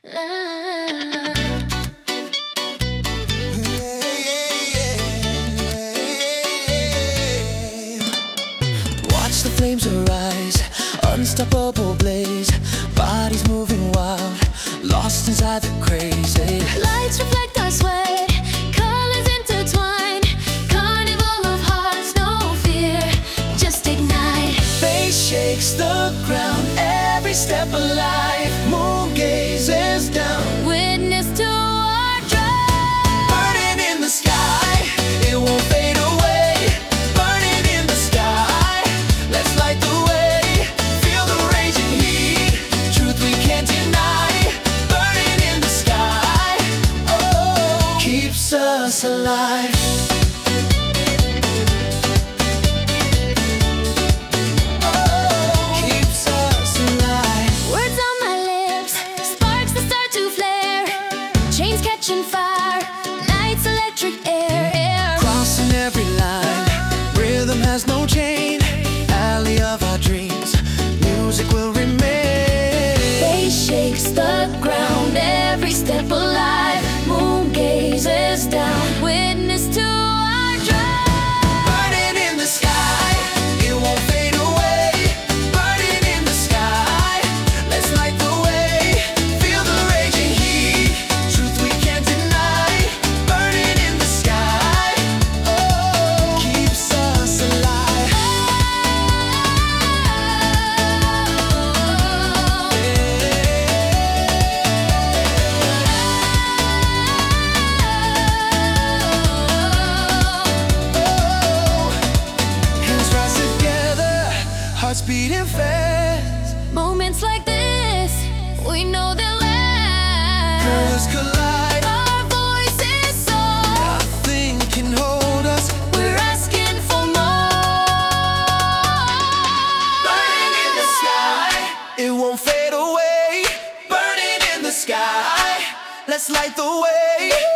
Watch the flames arise, unstoppable blaze, bodies moving wild, lost inside the crazy. Lights reflect our sweat, colors intertwine, carnival of hearts, no fear, just ignite. Face shakes the ground, every step alive, moon gazes down, Witness to our drive. burning in the sky, it won't fade away. Burning in the sky, let's light the way. Feel the raging heat, truth we can't deny. Burning in the sky, oh, keeps us alive. Fire, night's electric air. Crossing every line, rhythm has no chain. Alley of our dreams, music will remain. Bass shakes the ground, every step alive, moon gazes down, witness to our drive. Burning in the sky, it won't fade away. Burning in the sky, let's light the way. Feel the raging heat, truth we can't deny. Burning in the sky, oh, keeps us alive. Hands rise together, hearts beating fast. Moments like this, we know they'll last. Colors collide, Our voices soar, nothing can hold us. we're asking for more. Burning in the sky, it won't fade away. Burning in the sky, let's light the way.